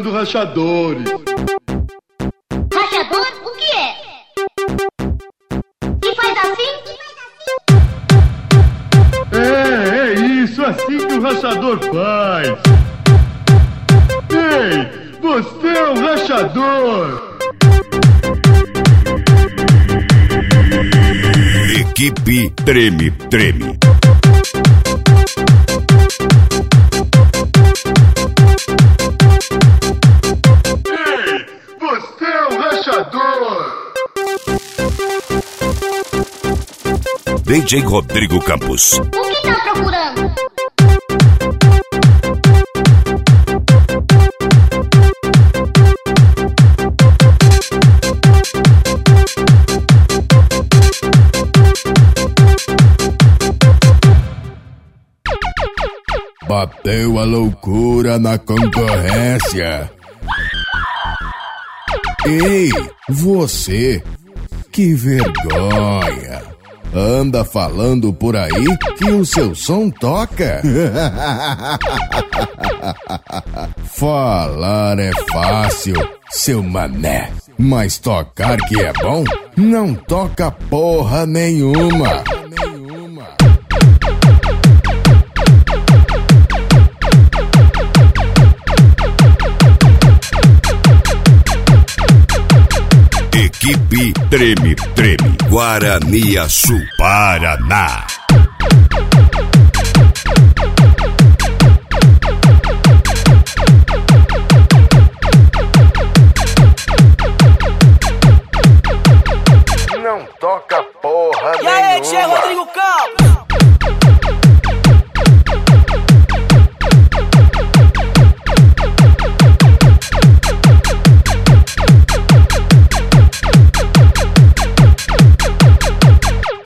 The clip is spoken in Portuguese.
procurando rachadores. Rachador? O que é? E faz assim? É isso, assim que o rachador faz. Ei, você é um rachador. Equipe Treme Treme. Ei, você é um rachador. DJ Rodrigo Campos. O que tá procurando? Bateu a loucura na concorrência. Ei, você, que vergonha! Anda falando por aí que o seu som toca? Falar é fácil, seu mané, mas tocar que é bom, não toca porra nenhuma. Equipe Treme Treme. Guaraniaçu, Paraná.